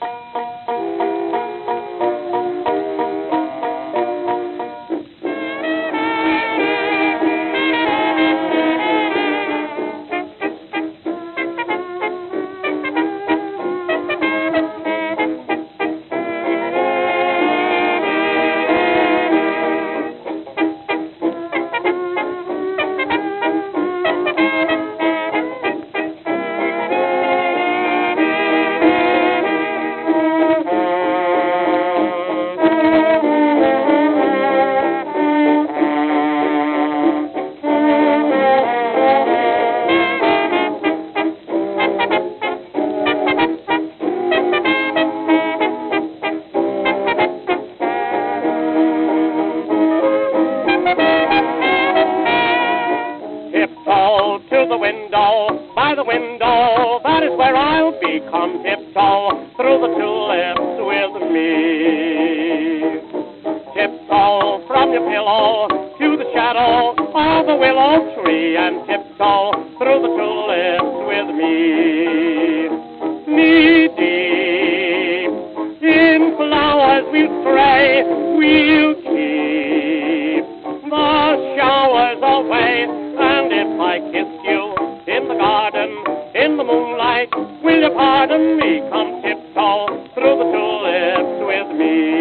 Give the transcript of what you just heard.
Tiptoe to the window, by the window, that is where I'll be. Come tiptoe through the tulips with me. Tiptoe from your pillow to the shadow of the willow tree, and tiptoe through the tulips with me. Knee deep in flowers we'll stray, we'll keep the showers away. And if I kiss you in the garden, in the moonlight, will you pardon me? Come tiptoe through the tulips with me.